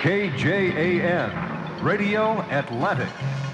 KJAN, Radio Atlantic.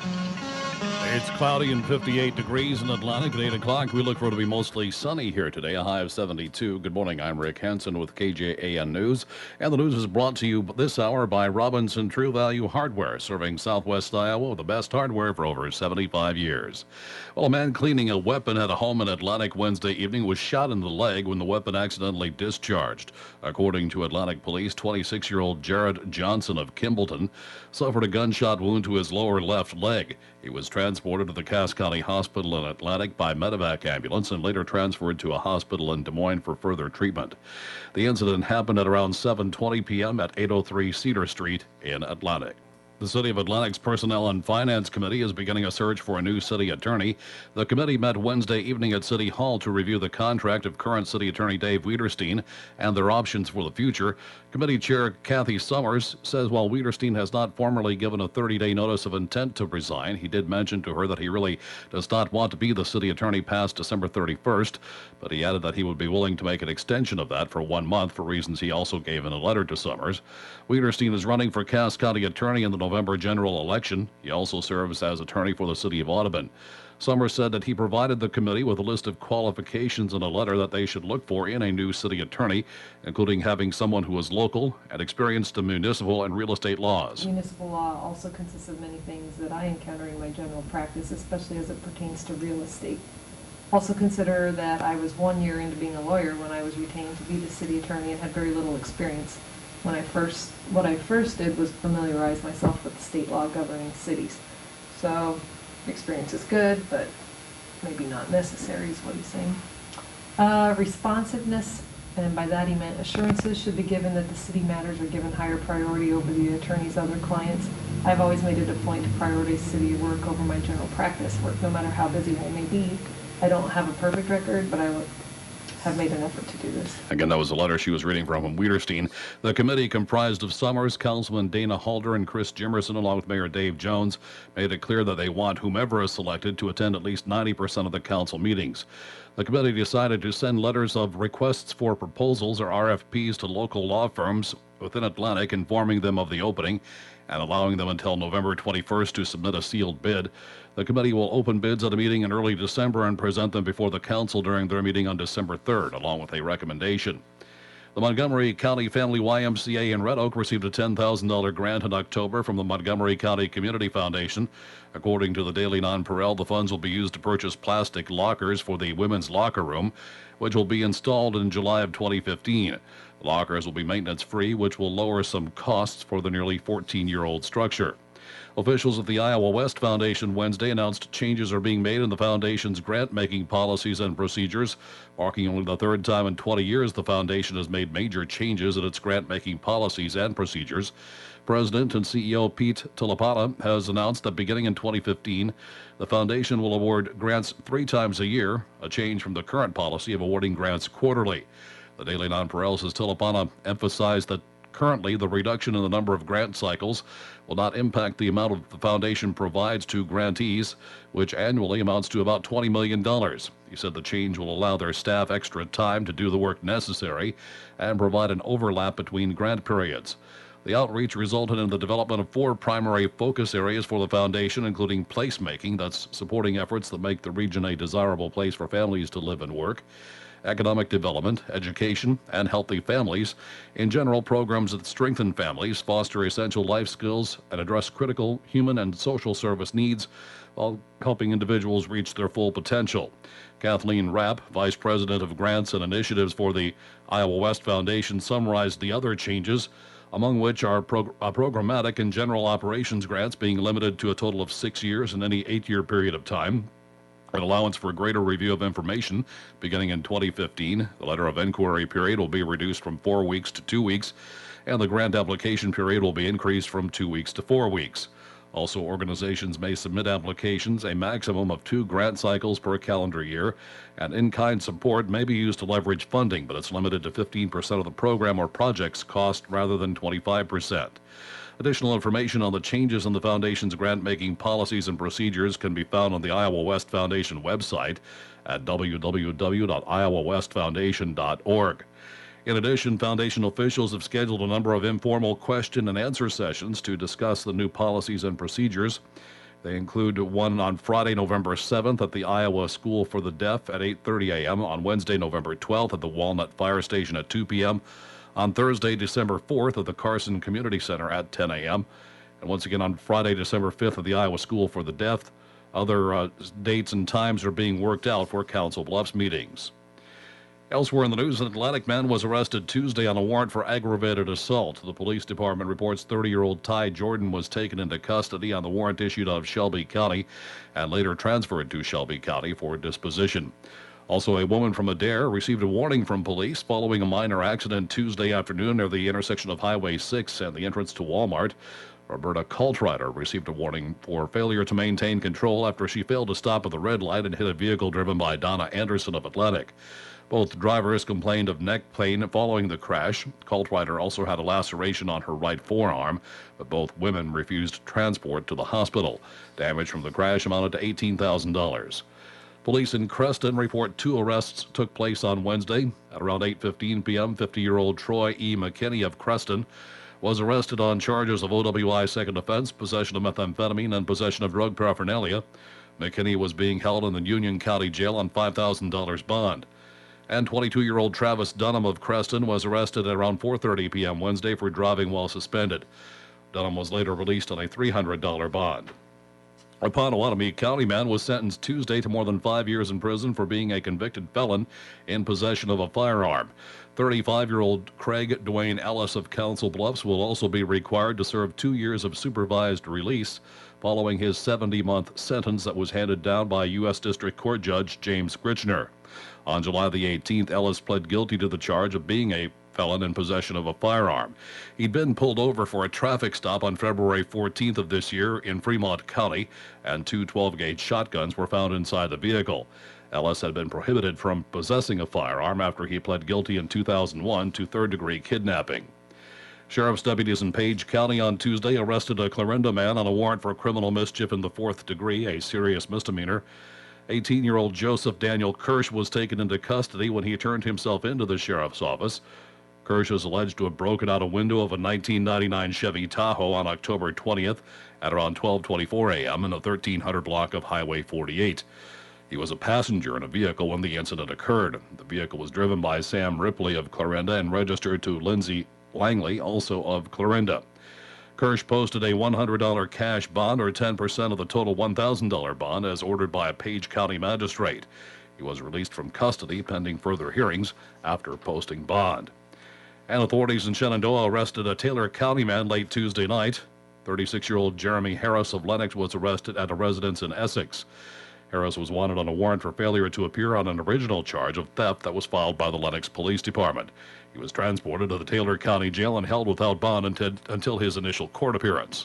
It's cloudy and 58 degrees in Atlantic at 8 o'clock. We look for it to be mostly sunny here today, a high of 72. Good morning, I'm Rick Hansen with KJAN News. And the news is brought to you this hour by Robinson True Value Hardware, serving Southwest Iowa with the best hardware for over 75 years. Well, a man cleaning a weapon at a home in Atlantic Wednesday evening was shot in the leg when the weapon accidentally discharged. According to Atlantic Police, 26-year-old Jared Johnson of Kimballton suffered a gunshot wound to his lower left leg. He was transported to the Cass County Hospital in Atlantic by medevac ambulance and later transferred to a hospital in Des Moines for further treatment. The incident happened at around 7:20 p.m. at 803 Cedar Street in Atlantic. The City of Atlantic's Personnel and Finance Committee is beginning a search for a new city attorney. The committee met Wednesday evening at City Hall to review the contract of current City Attorney Dave Wiederstein and their options for the future. Committee Chair Kathy Summers says while Wiederstein has not formally given a 30-day notice of intent to resign, he did mention to her that he really does not want to be the city attorney past December 31st, but he added that he would be willing to make an extension of that for 1 month for reasons he also gave in a letter to Summers. Wiederstein is running for Cass County Attorney in the November general election. He also serves as attorney for the city of Audubon. Summers said that he provided the committee with a list of qualifications in a letter that they should look for in a new city attorney, including having someone who is local and experienced in municipal and real estate laws. Municipal law also consists of many things that I encounter in my general practice, especially as it pertains to real estate. Also consider that I was 1 year into being a lawyer when I was retained to be the city attorney and had very little experience. What I first did was familiarize myself with the state law governing cities. So experience is good, but maybe not necessary is what he's saying. Responsiveness, and by that he meant assurances should be given that the city matters are given higher priority over the attorney's other clients. I've always made it a point to prioritize city work over my general practice work, no matter how busy I may be. I don't have a perfect record, but I have made an effort to do this. Again, that was a letter she was reading from Wiederstein. The committee, comprised of Summers, Councilman Dana Halder, and Chris Jimerson, along with Mayor Dave Jones, made it clear that they want whomever is selected to attend at least 90% of the council meetings. The committee decided to send letters of requests for proposals, or RFPs, to local law firms within Atlantic, informing them of the opening and allowing them until November 21st to submit a sealed bid. The committee will open bids at a meeting in early December and present them before the council during their meeting on December 3rd, along with a recommendation. The Montgomery County Family YMCA in Red Oak received a $10,000 grant in October from the Montgomery County Community Foundation. According to the Daily Nonpareil, the funds will be used to purchase plastic lockers for the women's locker room, which will be installed in July of 2015. The lockers will be maintenance-free, which will lower some costs for the nearly 14-year-old structure. Officials at the Iowa West Foundation Wednesday announced changes are being made in the foundation's grant-making policies and procedures. Marking only the third time in 20 years the foundation has made major changes in its grant-making policies and procedures. President and CEO Pete Tilapata has announced that beginning in 2015, the foundation will award grants 3 times a year, a change from the current policy of awarding grants quarterly. The Daily Nonpareil says Tilapata emphasized that currently, the reduction in the number of grant cycles will not impact the amount the foundation provides to grantees, which annually amounts to about $20 million. He said the change will allow their staff extra time to do the work necessary and provide an overlap between grant periods. The outreach resulted in the development of 4 primary focus areas for the foundation, including placemaking, that's supporting efforts that make the region a desirable place for families to live and work, economic development, education, and healthy families. In general, programs that strengthen families, foster essential life skills, and address critical human and social service needs while helping individuals reach their full potential. Kathleen Rapp, Vice President of Grants and Initiatives for the Iowa West Foundation, summarized the other changes, among which are programmatic and general operations grants being limited to a total of 6 years in any 8-year period of time, an allowance for greater review of information beginning in 2015. The letter of inquiry period will be reduced from 4 weeks to 2 weeks, and the grant application period will be increased from 2 weeks to 4 weeks. Also, organizations may submit applications a maximum of 2 grant cycles per calendar year, and in-kind support may be used to leverage funding, but it's limited to 15% of the program or project's cost rather than 25%. Additional information on the changes in the Foundation's grant-making policies and procedures can be found on the Iowa West Foundation website at www.iowawestfoundation.org. In addition, foundation officials have scheduled a number of informal question and answer sessions to discuss the new policies and procedures. They include one on Friday, November 7th at the Iowa School for the Deaf at 8:30 a.m., on Wednesday, November 12th at the Walnut Fire Station at 2 p.m., on Thursday, December 4th at the Carson Community Center at 10 a.m., and once again on Friday, December 5th at the Iowa School for the Deaf. Other dates and times are being worked out for Council Bluffs meetings. Elsewhere in the news, an Atlantic man was arrested Tuesday on a warrant for aggravated assault. The police department reports 30-year-old Ty Jordan was taken into custody on the warrant issued out of Shelby County and later transferred to Shelby County for disposition. Also, a woman from Adair received a warning from police following a minor accident Tuesday afternoon near the intersection of Highway 6 and the entrance to Walmart. Roberta Coltrider received a warning for failure to maintain control after she failed to stop at the red light and hit a vehicle driven by Donna Anderson of Atlantic. Both drivers complained of neck pain following the crash. Coltrider also had a laceration on her right forearm, but both women refused transport to the hospital. Damage from the crash amounted to $18,000. Police in Creston report 2 arrests took place on Wednesday. At around 8:15 p.m., 50-year-old Troy E. McKinney of Creston was arrested on charges of OWI second offense, possession of methamphetamine, and possession of drug paraphernalia. McKinney was being held in the Union County Jail on $5,000 bond. And 22-year-old Travis Dunham of Creston was arrested at around 4:30 p.m. Wednesday for driving while suspended. Dunham was later released on a $300 bond. A Potawatomi County man was sentenced Tuesday to more than 5 years in prison for being a convicted felon in possession of a firearm. 35-year-old Craig Dwayne Ellis of Council Bluffs will also be required to serve 2 years of supervised release following his 70-month sentence that was handed down by U.S. District Court Judge James Gritchner. On July the 18th, Ellis pled guilty to the charge of being a felon in possession of a firearm. He'd been pulled over for a traffic stop on February 14th of this year in Fremont County, and 2 12-gauge shotguns were found inside the vehicle. Ellis had been prohibited from possessing a firearm after he pled guilty in 2001 to third-degree kidnapping. Sheriff's deputies in Page County on Tuesday arrested a Clarinda man on a warrant for criminal mischief in the 4th degree, a serious misdemeanor. 18-year-old Joseph Daniel Kirsch was taken into custody when he turned himself into the sheriff's office. Kirsch is alleged to have broken out a window of a 1999 Chevy Tahoe on October 20th at around 12:24 a.m. in the 1300 block of Highway 48. He was a passenger in a vehicle when the incident occurred. The vehicle was driven by Sam Ripley of Clarinda and registered to Lindsay Langley, also of Clarinda. Kirsch posted a $100 cash bond, or 10% of the total $1,000 bond, as ordered by a Page County magistrate. He was released from custody pending further hearings after posting bond. And authorities in Shenandoah arrested a Taylor County man late Tuesday night. 36-year-old Jeremy Harris of Lennox was arrested at a residence in Essex. Harris was wanted on a warrant for failure to appear on an original charge of theft that was filed by the Lennox Police Department. He was transported to the Taylor County Jail and held without bond until his initial court appearance.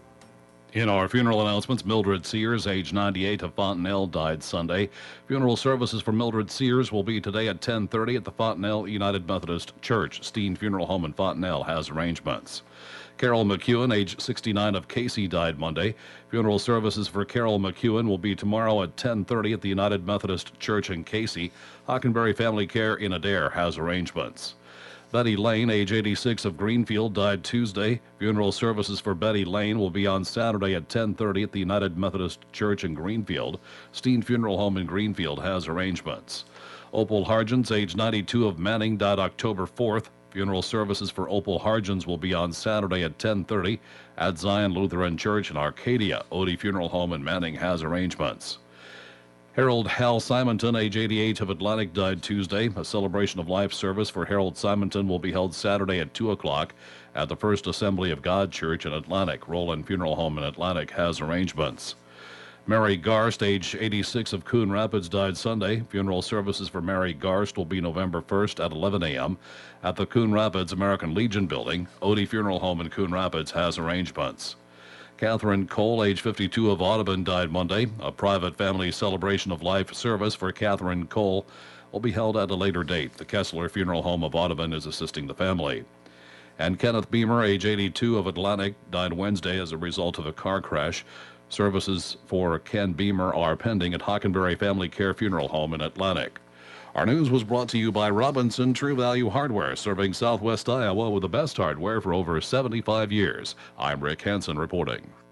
In our funeral announcements, Mildred Sears, age 98, of Fontenelle, died Sunday. Funeral services for Mildred Sears will be today at 10:30 at the Fontenelle United Methodist Church. Steen Funeral Home in Fontenelle has arrangements. Carol McEwen, age 69, of Casey, died Monday. Funeral services for Carol McEwen will be tomorrow at 10:30 at the United Methodist Church in Casey. Hockenberry Family Care in Adair has arrangements. Betty Lane, age 86, of Greenfield, died Tuesday. Funeral services for Betty Lane will be on Saturday at 10:30 at the United Methodist Church in Greenfield. Steen Funeral Home in Greenfield has arrangements. Opal Hargens, age 92, of Manning, died October 4th. Funeral services for Opal Hargens will be on Saturday at 10:30 at Zion Lutheran Church in Arcadia. Odie Funeral Home in Manning has arrangements. Harold Hal Simonton, age 88, of Atlantic, died Tuesday. A celebration of life service for Harold Simonton will be held Saturday at 2 o'clock at the First Assembly of God Church in Atlantic. Roland Funeral Home in Atlantic has arrangements. Mary Garst, age 86, of Coon Rapids, died Sunday. Funeral services for Mary Garst will be November 1st at 11 a.m. at the Coon Rapids American Legion Building. Odie Funeral Home in Coon Rapids has arrangements. Catherine Cole, age 52, of Audubon, died Monday. A private family celebration of life service for Catherine Cole will be held at a later date. The Kessler Funeral Home of Audubon is assisting the family. And Kenneth Beamer, age 82, of Atlantic, died Wednesday as a result of a car crash. Services for Ken Beamer are pending at Hockenberry Family Care Funeral Home in Atlantic. Our news was brought to you by Robinson True Value Hardware, serving Southwest Iowa with the best hardware for over 75 years. I'm Rick Hansen reporting.